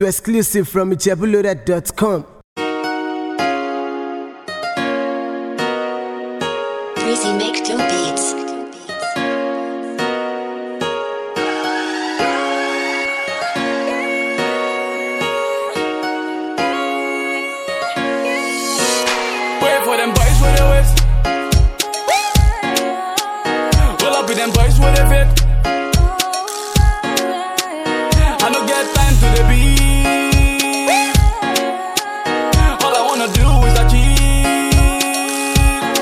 Exclusive from ijebuloaded.com. Breezy make two beats. Wait for them boys with their waist. Roll up with them boys with their fit. I don't get time to the beat. All I wanna do is achieve.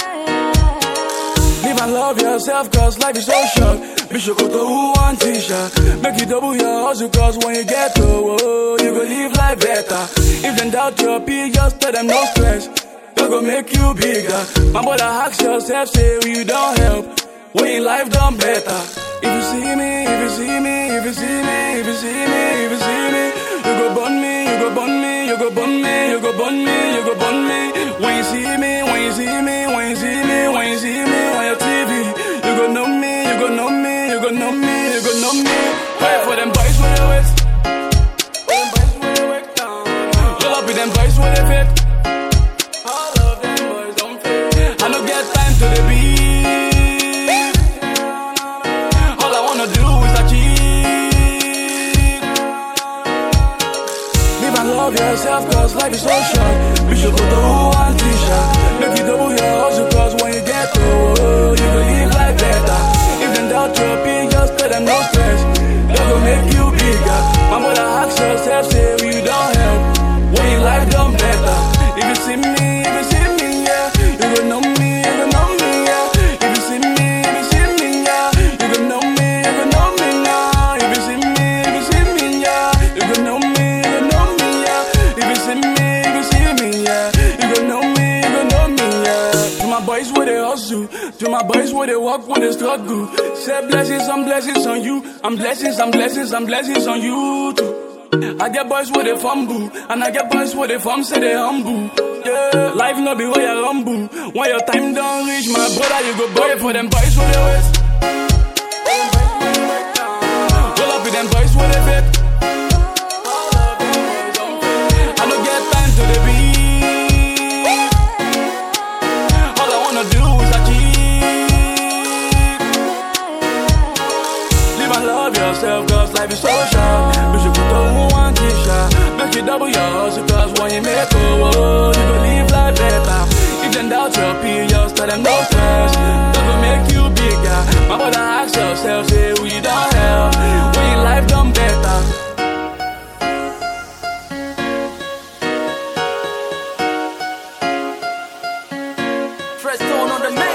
Live and love yourself, cause life is so short. Be sure go to who want t-shirt. Make you double your hustle, cause when you get to you go live life better. If them doubt your peak, just tell them no stress. That go make you bigger. My brother, ask yourself, say you don't help. When life done better. If you see me, if you see me, if you see me, if you see me, if you see me, you go burn me, you go burn me, you go burn me, you go burn me, you go burn me. When you see me, when you see me, when you see me, when you see me on your TV, you go know me, you go know me, you go know me, you go know me. Wait for them boys with their waist. Roll up with them boys with their fit. All of them boys don't fit. I don't get time to the beat. All I wanna do is achieve. Live and love yourself, cause life is so short. Be sure go to who want t-shirt. Make you double your hustle, cause when you get to you will live life better. If them doubt your peak, just tell them no stress. That will make you bigger. My brother, ask yourself, say you don't help. When life done better. If you see me, yeah, you gon' know me, you gon' know me, yeah. If you see me, yeah, you gon' know me, you gon' know me now. If you see me, yeah, you gon' know me, you gon' know me, yeah. If you see me, yeah, you gon' know me, you gon' know me, yeah. To my boys where they hustle, to my boys where they walk, where they struggle. Say blessings on you, I'm blessings on you too. I get boys where they fumble, and I get boys where they say they humble. Yeah, life no be where you humble. When your time don't reach, my brother, you go boy for them boys where they waist. Roll up with them boys where they fit. I don't get time to the beat. All I wanna do is achieve. Live and love yourself, cause life is so short. You should put on one t-shirt. Make you double your hustle, cause when you make you go live life better. If them doubt your peers, just tell them no stress. That will make you bigger. My brother, ask yourself, say we don't help. When life done better. Fresh tone on the mix.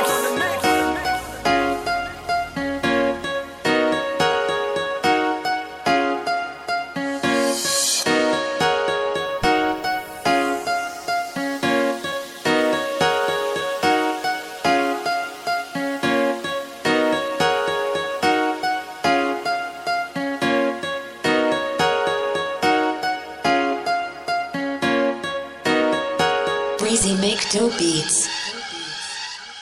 Breezy make two beats.